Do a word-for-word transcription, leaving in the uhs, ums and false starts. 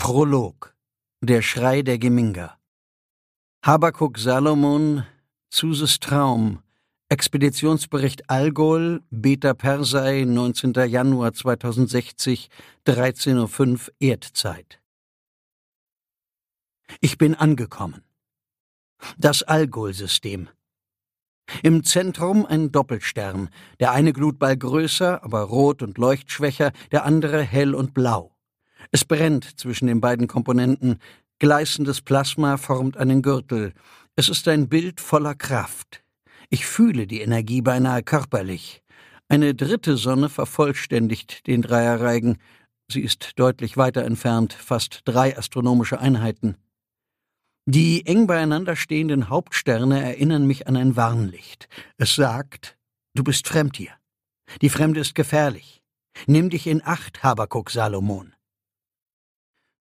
Prolog. Der Schrei der Geminga. Habakuk Salomon, Zuses Traum, Expeditionsbericht Algol, Beta Persei, neunzehnter Januar zweitausendsechzig, dreizehn Uhr fünf Erdzeit. Ich bin angekommen. Das Algol-System. Im Zentrum ein Doppelstern, der eine Glutball größer, aber rot und leuchtschwächer, der andere hell und blau. Es brennt zwischen den beiden Komponenten, gleißendes Plasma formt einen Gürtel. Es ist ein Bild voller Kraft. Ich fühle die Energie beinahe körperlich. Eine dritte Sonne vervollständigt den Dreierreigen. Sie ist deutlich weiter entfernt, fast drei astronomische Einheiten. Die eng beieinander stehenden Hauptsterne erinnern mich an ein Warnlicht. Es sagt, du bist fremd hier. Die Fremde ist gefährlich. Nimm dich in Acht, Habakuk Salomon.